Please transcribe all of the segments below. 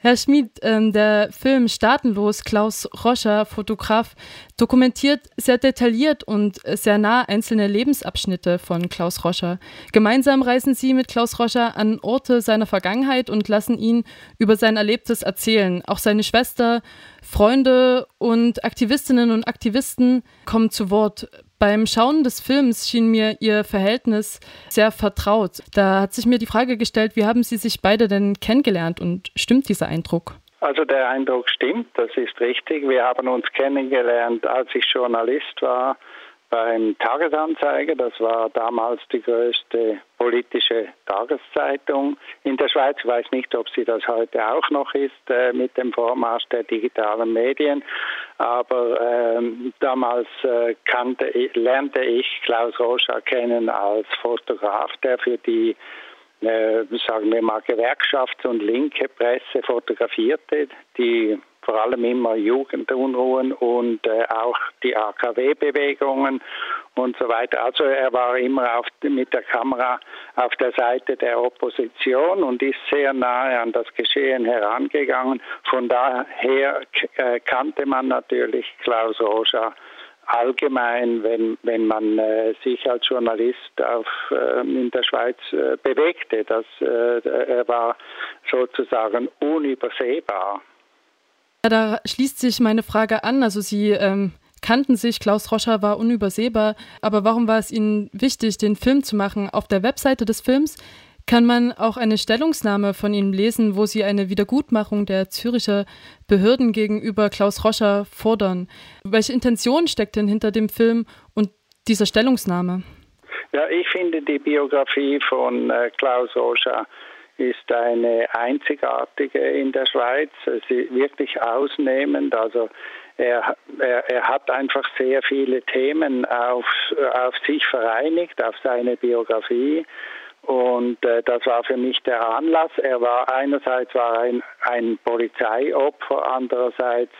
Herr Schmid, der Film Staatenlos, Klaus Roscher, Fotograf, dokumentiert sehr detailliert und sehr nah einzelne Lebensabschnitte von Klaus Roscher. Gemeinsam reisen Sie mit Klaus Roscher an Orte seiner Vergangenheit und lassen ihn über sein Erlebtes erzählen. Auch seine Schwester, Freunde und Aktivistinnen und Aktivisten kommen zu Wort. Beim Schauen des Films schien mir Ihr Verhältnis sehr vertraut. Da hat sich mir die Frage gestellt, wie haben Sie sich beide denn kennengelernt und stimmt dieser Eindruck? Also der Eindruck stimmt, das ist richtig. Wir haben uns kennengelernt, als ich Journalist war beim Tagesanzeiger. Das war damals die größte politische Tageszeitung in der Schweiz. Ich weiß nicht, ob sie das heute auch noch ist mit dem Vormarsch der digitalen Medien. Aber damals lernte ich Klaus Roscher kennen als Fotograf, der für die sagen wir mal, Gewerkschafts- und linke Presse fotografierte, die vor allem immer Jugendunruhen und auch die AKW-Bewegungen und so weiter. Also er war immer mit der Kamera auf der Seite der Opposition und ist sehr nahe an das Geschehen herangegangen. Von daher kannte man natürlich Klaus Roscher allgemein, wenn man sich als Journalist in der Schweiz bewegte. Er war sozusagen unübersehbar. Ja, da schließt sich meine Frage an. Also Sie kannten sich, Klaus Roscher war unübersehbar, aber warum war es Ihnen wichtig, den Film zu machen? Auf der Webseite des Films kann man auch eine Stellungnahme von Ihnen lesen, wo Sie eine Wiedergutmachung der Züricher Behörden gegenüber Klaus Roscher fordern. Welche Intention steckt denn hinter dem Film und dieser Stellungnahme? Ja, ich finde, die Biografie von Klaus Roscher ist eine einzigartige in der Schweiz. Sie ist wirklich ausnehmend. Also er hat einfach sehr viele Themen auf sich vereinigt, auf seine Biografie. Und das war für mich der Anlass. Einerseits war er ein Polizeiopfer, andererseits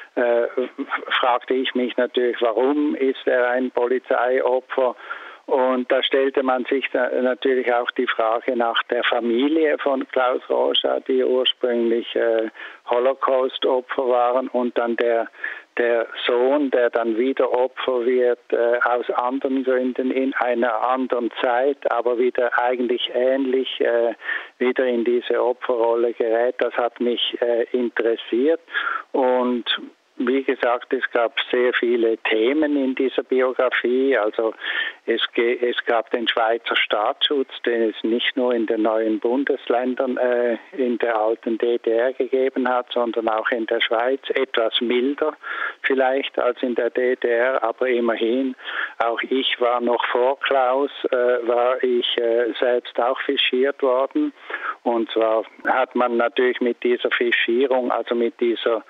fragte ich mich natürlich, warum ist er ein Polizeiopfer? Und da stellte man sich natürlich auch die Frage nach der Familie von Klaus Roscher, die ursprünglich Holocaust-Opfer waren, und dann der Sohn, der dann wieder Opfer wird, aus anderen Gründen in einer anderen Zeit, aber wieder eigentlich ähnlich wieder in diese Opferrolle gerät. Das hat mich interessiert und wie gesagt, es gab sehr viele Themen in dieser Biografie. Also es gab den Schweizer Staatsschutz, den es nicht nur in den neuen Bundesländern in der alten DDR gegeben hat, sondern auch in der Schweiz. Etwas milder vielleicht als in der DDR, aber immerhin, auch ich war noch vor Klaus, war ich selbst auch fischiert worden. Und zwar hat man natürlich mit dieser Fischierung, also mit dieser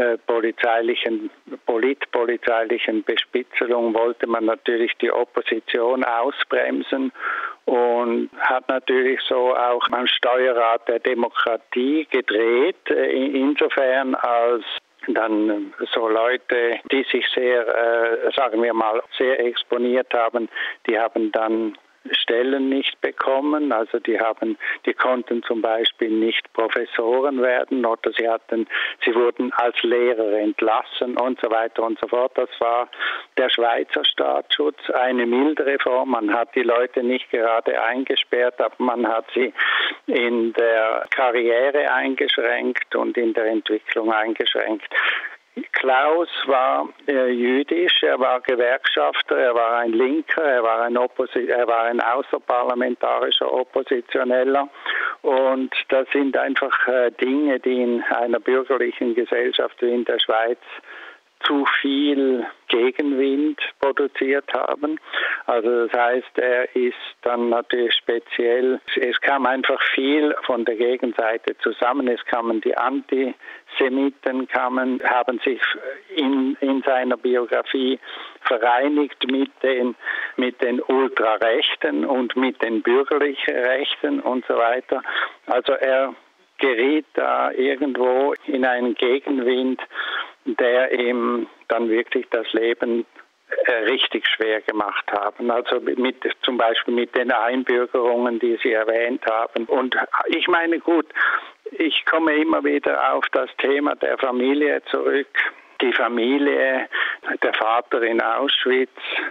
politpolizeilichen Bespitzelung wollte man natürlich die Opposition ausbremsen und hat natürlich so auch am Steuerrad der Demokratie gedreht, insofern als dann so Leute, die sich sehr, sagen wir mal, sehr exponiert haben, die haben dann Stellen nicht bekommen, also die konnten zum Beispiel nicht Professoren werden oder sie wurden als Lehrer entlassen und so weiter und so fort. Das war der Schweizer Staatsschutz, eine mildere Form. Man hat die Leute nicht gerade eingesperrt, aber man hat sie in der Karriere eingeschränkt und in der Entwicklung eingeschränkt. Klaus war jüdisch, er war Gewerkschafter, er war ein Linker, er war ein außerparlamentarischer Oppositioneller und das sind einfach Dinge, die in einer bürgerlichen Gesellschaft wie in der Schweiz zu viel Gegenwind produziert haben. Also das heißt, er ist dann natürlich speziell, es kam einfach viel von der Gegenseite zusammen, es kamen die Antisemiten, haben sich in seiner Biografie vereinigt mit den Ultrarechten und mit den bürgerlichen Rechten und so weiter. Also er geriet da irgendwo in einen Gegenwind, der ihm dann wirklich das Leben richtig schwer gemacht haben. Also zum Beispiel mit den Einbürgerungen, die Sie erwähnt haben. Und ich meine, gut, ich komme immer wieder auf das Thema der Familie zurück. Die Familie, der Vater in Auschwitz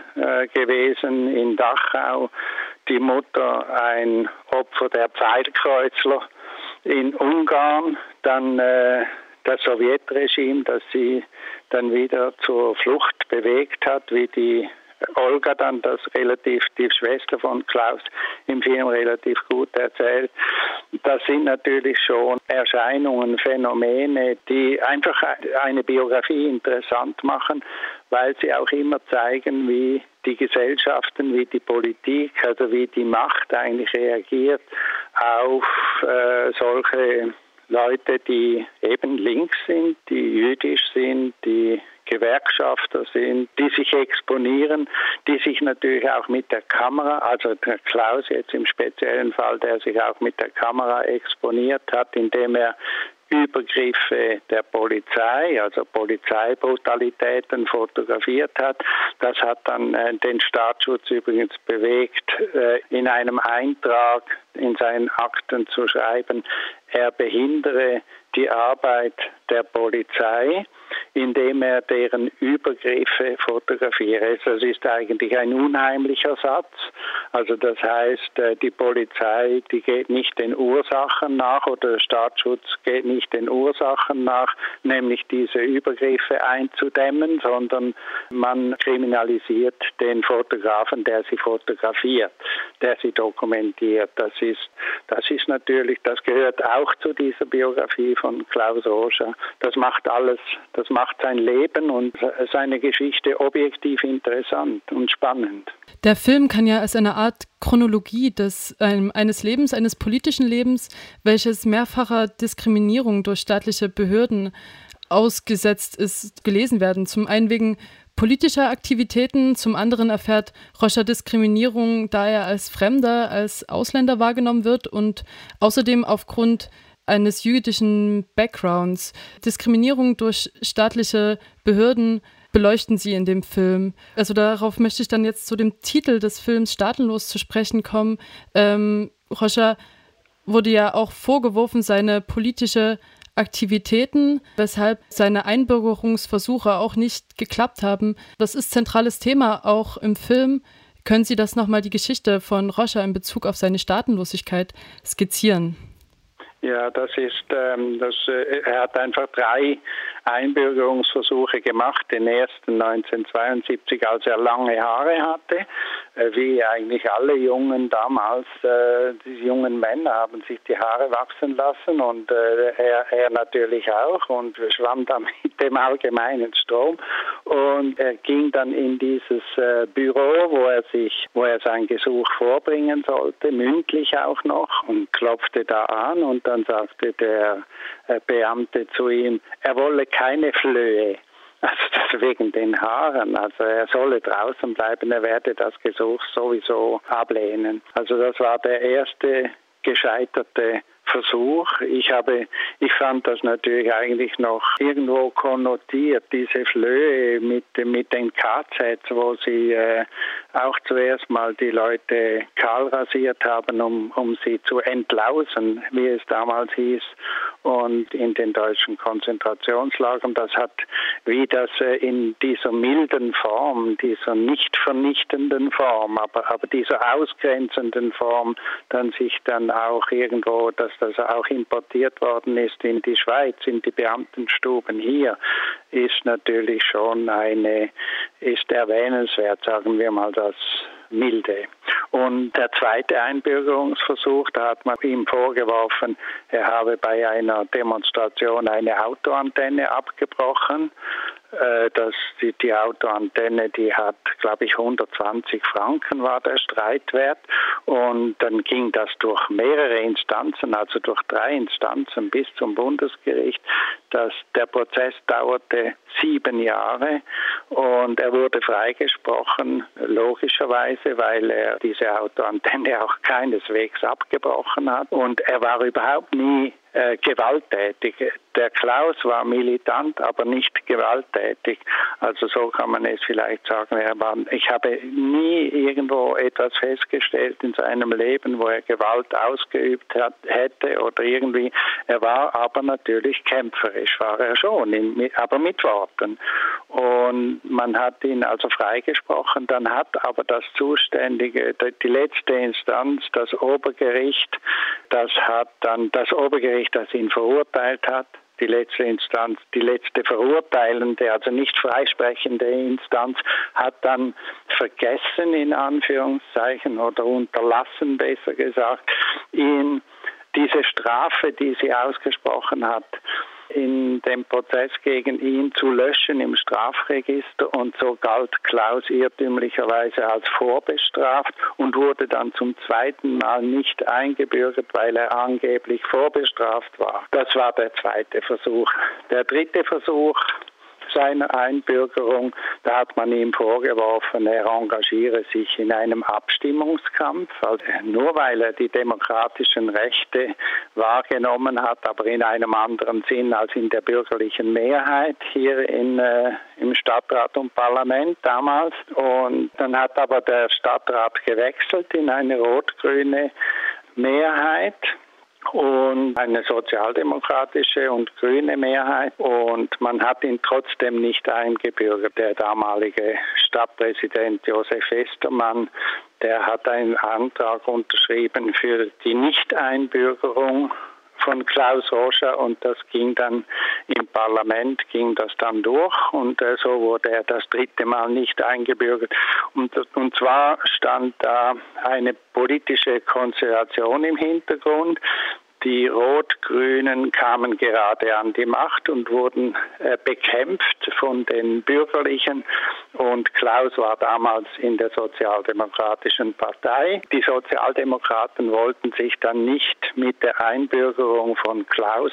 gewesen, in Dachau, die Mutter ein Opfer der Pfeilkreuzler in Ungarn, dann das Sowjetregime, das sie dann wieder zur Flucht bewegt hat, wie die Olga dann die Schwester von Klaus im Film relativ gut erzählt. Das sind natürlich schon Erscheinungen, Phänomene, die einfach eine Biografie interessant machen, weil sie auch immer zeigen, wie die Gesellschaften, wie die Politik, also wie die Macht eigentlich reagiert auf solche Leute, die eben links sind, die jüdisch sind, die Gewerkschafter sind, die sich exponieren, die sich natürlich auch mit der Kamera, also der Klaus jetzt im speziellen Fall, der sich auch mit der Kamera exponiert hat, indem er Übergriffe der Polizei, also Polizeibrutalitäten fotografiert hat. Das hat dann den Staatsschutz übrigens bewegt, in einem Eintrag in seinen Akten zu schreiben, er behindere die Arbeit der Polizei, indem er deren Übergriffe fotografiere. Das ist eigentlich ein unheimlicher Satz. Also das heißt, die Polizei, die geht nicht den Ursachen nach oder der Staatsschutz geht nicht den Ursachen nach, nämlich diese Übergriffe einzudämmen, sondern man kriminalisiert den Fotografen, der sie fotografiert, der sie dokumentiert. Das ist natürlich, das gehört auch zu dieser Biografie von Klaus Roscher. Das macht sein Leben und seine Geschichte objektiv interessant und spannend. Der Film kann ja als eine Art Chronologie eines Lebens, eines politischen Lebens, welches mehrfacher Diskriminierung durch staatliche Behörden ausgesetzt ist, gelesen werden. Zum einen wegen politischer Aktivitäten, zum anderen erfährt Roscher Diskriminierung, da er als Fremder, als Ausländer wahrgenommen wird und außerdem aufgrund eines jüdischen Backgrounds. Diskriminierung durch staatliche Behörden beleuchten Sie in dem Film. Also darauf möchte ich dann jetzt zu dem Titel des Films Staatenlos zu sprechen kommen. Roscher wurde ja auch vorgeworfen, seine politische Aktivitäten, weshalb seine Einbürgerungsversuche auch nicht geklappt haben. Das ist zentrales Thema auch im Film. Können Sie das nochmal, die Geschichte von Roscher in Bezug auf seine Staatenlosigkeit skizzieren? Ja, er hat einfach 3 Einbürgerungsversuche gemacht. Den ersten 1972, als er lange Haare hatte, wie eigentlich alle Jungen damals. Die jungen Männer haben sich die Haare wachsen lassen und er natürlich auch und schwamm da mit dem allgemeinen Strom. Und er ging dann in dieses Büro, wo er sein Gesuch vorbringen sollte, mündlich auch noch, und klopfte da an und dann sagte der Beamte zu ihm, er wolle keine Flöhe. Also das wegen den Haaren. Also er solle draußen bleiben, er werde das Gesuch sowieso ablehnen. Also das war der erste gescheiterte Versuch. Ich fand das natürlich eigentlich noch irgendwo konnotiert, diese Flöhe mit den KZs, wo sie auch zuerst mal die Leute kahl rasiert haben, um sie zu entlausen, wie es damals hieß, und in den deutschen Konzentrationslagern. Das hat, wie das in dieser milden Form, dieser nicht vernichtenden Form, aber dieser ausgrenzenden Form, dann sich dann auch irgendwo, dass das auch importiert worden ist in die Schweiz, in die Beamtenstuben hier, ist natürlich schon ist erwähnenswert, sagen wir mal das Milde. Und der zweite Einbürgerungsversuch, da hat man ihm vorgeworfen, er habe bei einer Demonstration eine Autoantenne abgebrochen. Die Autoantenne, die hat, glaube ich, 120 Franken war der Streitwert. Und dann ging das durch mehrere Instanzen, also durch 3 Instanzen bis zum Bundesgericht. Der Prozess dauerte 7 Jahre und er wurde freigesprochen, logischerweise, weil er diese Autoantenne auch keineswegs abgebrochen hat. Und er war überhaupt nie gewalttätig. Der Klaus war militant, aber nicht gewalttätig. Also so kann man es vielleicht sagen. Ich habe nie irgendwo etwas festgestellt in seinem Leben, wo er Gewalt ausgeübt hätte oder irgendwie. Er war aber natürlich kämpferisch, war er schon, aber mit Worten. Und man hat ihn also freigesprochen. Dann hat aber das zuständige, die letzte Instanz, das Obergericht, das ihn verurteilt hat. Die letzte Instanz, die letzte verurteilende, also nicht freisprechende Instanz, hat dann vergessen, in Anführungszeichen, oder unterlassen, besser gesagt, ihn diese Strafe, die sie ausgesprochen hat, in dem Prozess gegen ihn zu löschen im Strafregister, und so galt Klaus irrtümlicherweise als vorbestraft und wurde dann zum zweiten Mal nicht eingebürgert, weil er angeblich vorbestraft war. Das war der zweite Versuch. Der dritte Versuch seiner Einbürgerung, da hat man ihm vorgeworfen, er engagiere sich in einem Abstimmungskampf, also nur weil er die demokratischen Rechte wahrgenommen hat, aber in einem anderen Sinn als in der bürgerlichen Mehrheit hier im Stadtrat und Parlament damals. Und dann hat aber der Stadtrat gewechselt in eine rot-grüne Mehrheit und eine sozialdemokratische und grüne Mehrheit, und man hat ihn trotzdem nicht eingebürgert. Der damalige Stadtpräsident Josef Westermann, der hat einen Antrag unterschrieben für die Nichteinbürgerung von Klaus Roscher, und das ging dann im Parlament, durch, und so wurde er das dritte Mal nicht eingebürgert. Und zwar stand da eine politische Konstellation im Hintergrund. Die Rot-Grünen kamen gerade an die Macht und wurden bekämpft von den Bürgerlichen, und Klaus war damals in der Sozialdemokratischen Partei. Die Sozialdemokraten wollten sich dann nicht mit der Einbürgerung von Klaus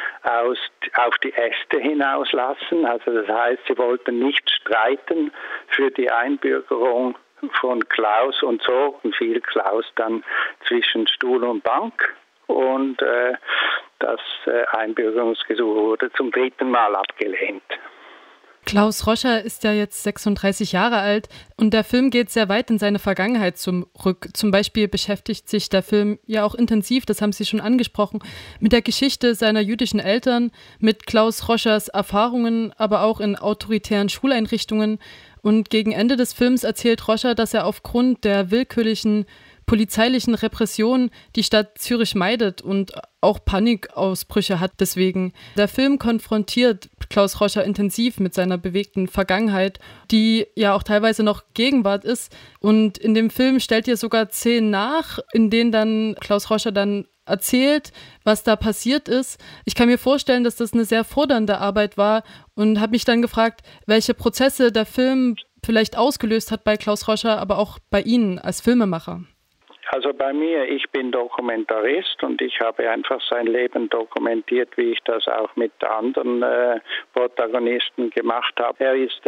auf die Äste hinauslassen. Also das heißt, sie wollten nicht streiten für die Einbürgerung von Klaus, und so fiel Klaus dann zwischen Stuhl und Bank. Und das Einbürgerungsgesuch wurde zum dritten Mal abgelehnt. Klaus Roscher ist ja jetzt 36 Jahre alt, und der Film geht sehr weit in seine Vergangenheit zurück. Zum Beispiel beschäftigt sich der Film ja auch intensiv, das haben Sie schon angesprochen, mit der Geschichte seiner jüdischen Eltern, mit Klaus Roschers Erfahrungen, aber auch in autoritären Schuleinrichtungen. Und gegen Ende des Films erzählt Roscher, dass er aufgrund der willkürlichen polizeilichen Repression die Stadt Zürich meidet und auch Panikausbrüche hat deswegen. Der Film konfrontiert Klaus Roscher intensiv mit seiner bewegten Vergangenheit, die ja auch teilweise noch Gegenwart ist. Und in dem Film stellt ihr sogar Szenen nach, in denen dann Klaus Roscher dann erzählt, was da passiert ist. Ich kann mir vorstellen, dass das eine sehr fordernde Arbeit war, und habe mich dann gefragt, welche Prozesse der Film vielleicht ausgelöst hat bei Klaus Roscher, aber auch bei Ihnen als Filmemacher. Also bei mir, ich bin Dokumentarist, und ich habe einfach sein Leben dokumentiert, wie ich das auch mit anderen Protagonisten gemacht habe. Er ist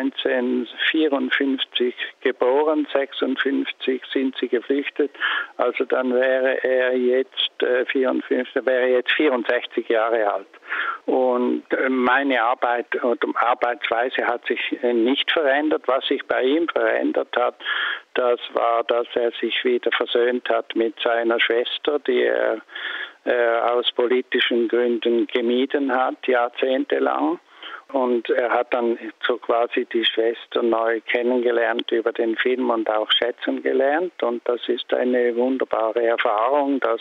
1954 geboren, 1956 sind sie geflüchtet, also dann wäre er jetzt 64 Jahre alt. Und meine Arbeit und Arbeitsweise hat sich nicht verändert. Was sich bei ihm verändert hat, das war, dass er sich wieder versöhnt hat mit seiner Schwester, die er aus politischen Gründen gemieden hat, jahrzehntelang. Und er hat dann so quasi die Schwester neu kennengelernt über den Film und auch schätzen gelernt. Und das ist eine wunderbare Erfahrung, dass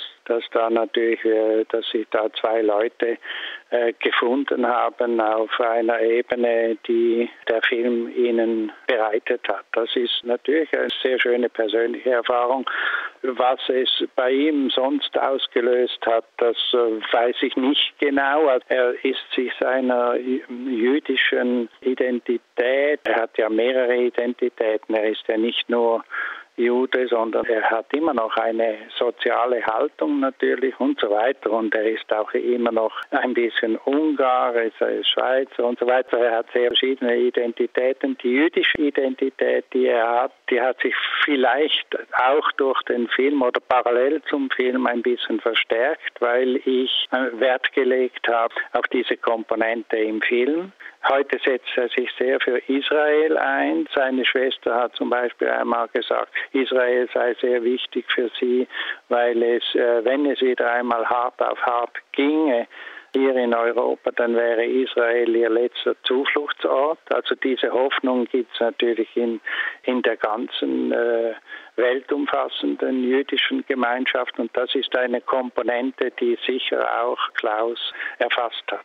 sich da zwei Leute gefunden haben auf einer Ebene, die der Film ihnen bereitet hat. Das ist natürlich eine sehr schöne persönliche Erfahrung. Was es bei ihm sonst ausgelöst hat, das weiß ich nicht genau. Er ist sich seiner jüdischen Identität, er hat ja mehrere Identitäten, er ist ja nicht nur Jude, sondern er hat immer noch eine soziale Haltung natürlich und so weiter. Und er ist auch immer noch ein bisschen Ungar, er ist Schweizer und so weiter. Er hat sehr verschiedene Identitäten. Die jüdische Identität, die er hat, die hat sich vielleicht auch durch den Film oder parallel zum Film ein bisschen verstärkt, weil ich Wert gelegt habe auf diese Komponente im Film. Heute setzt er sich sehr für Israel ein. Seine Schwester hat zum Beispiel einmal gesagt, Israel sei sehr wichtig für sie, weil es, wenn es wieder einmal hart auf hart ginge, hier in Europa, dann wäre Israel ihr letzter Zufluchtsort. Also diese Hoffnung gibt es natürlich in der ganzen weltumfassenden jüdischen Gemeinschaft. Und das ist eine Komponente, die sicher auch Klaus erfasst hat.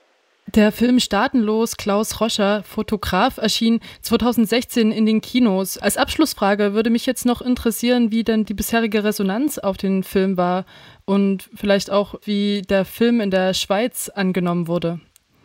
Der Film Staatenlos, Klaus Roscher, Fotograf, erschien 2016 in den Kinos. Als Abschlussfrage würde mich jetzt noch interessieren, wie denn die bisherige Resonanz auf den Film war und vielleicht auch, wie der Film in der Schweiz angenommen wurde.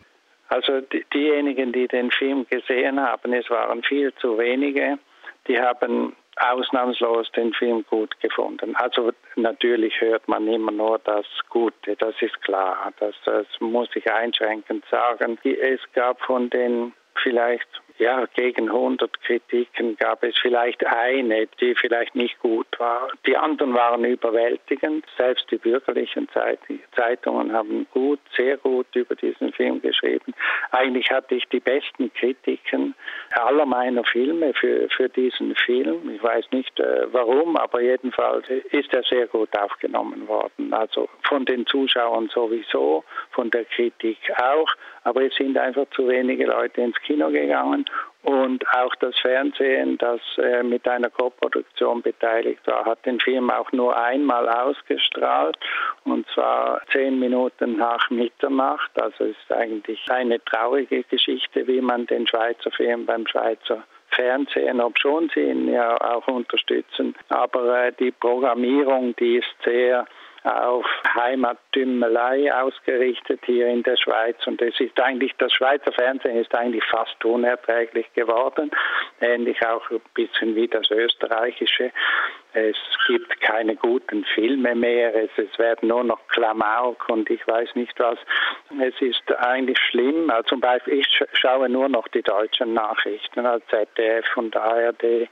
Also diejenigen, die den Film gesehen haben, es waren viel zu wenige, die haben ausnahmslos den Film gut gefunden. Also natürlich hört man immer nur das Gute, das ist klar. Das muss ich einschränkend sagen. Es gab von den vielleicht gegen 100 Kritiken gab es vielleicht eine, die vielleicht nicht gut war. Die anderen waren überwältigend. Selbst die bürgerlichen Zeitungen haben sehr gut über diesen Film geschrieben. Eigentlich hatte ich die besten Kritiken aller meiner Filme für diesen Film. Ich weiß nicht warum, aber jedenfalls ist er sehr gut aufgenommen worden. Also von den Zuschauern sowieso, von der Kritik auch. Aber es sind einfach zu wenige Leute ins Kino gegangen. Und auch das Fernsehen, das mit einer Koproduktion beteiligt war, hat den Film auch nur einmal ausgestrahlt, und zwar 10 Minuten nach Mitternacht. Also es ist eigentlich eine traurige Geschichte, wie man den Schweizer Film beim Schweizer Fernsehen, obschon sie ihn ja auch unterstützen. Aber die Programmierung, die ist sehr auf Heimattümelei ausgerichtet hier in der Schweiz, und es ist eigentlich, das Schweizer Fernsehen ist eigentlich fast unerträglich geworden, ähnlich auch ein bisschen wie das österreichische. Es gibt keine guten Filme mehr, es werden nur noch Klamauk und ich weiß nicht was. Es ist eigentlich schlimm. Also zum Beispiel, ich schaue nur noch die deutschen Nachrichten, als ZDF und ARD,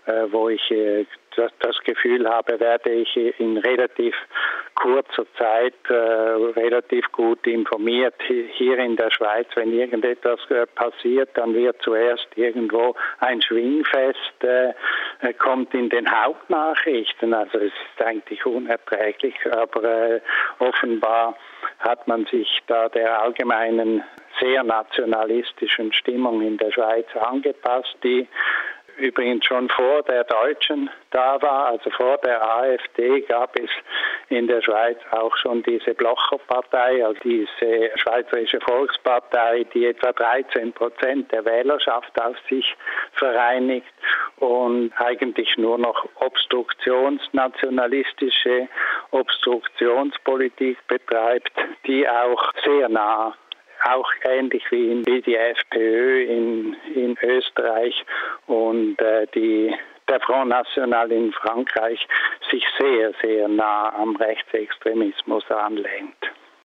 wo ich das Gefühl habe, werde ich in relativ kurzer Zeit relativ gut informiert. Hier in der Schweiz, wenn irgendetwas passiert, dann wird zuerst irgendwo ein Schwingfest, kommt in den Hauptnachrichten. Also es ist eigentlich unerträglich, aber offenbar hat man sich da der allgemeinen sehr nationalistischen Stimmung in der Schweiz angepasst, die übrigens schon vor der Deutschen da war, also vor der AfD gab es in der Schweiz auch schon diese Blocherpartei, also diese Schweizerische Volkspartei, die etwa 13% der Wählerschaft auf sich vereinigt und eigentlich nur noch obstruktionsnationalistische Obstruktionspolitik betreibt, die auch sehr nah, auch ähnlich wie die FPÖ in Österreich und der Front National in Frankreich sich sehr, sehr nah am Rechtsextremismus anlehnt.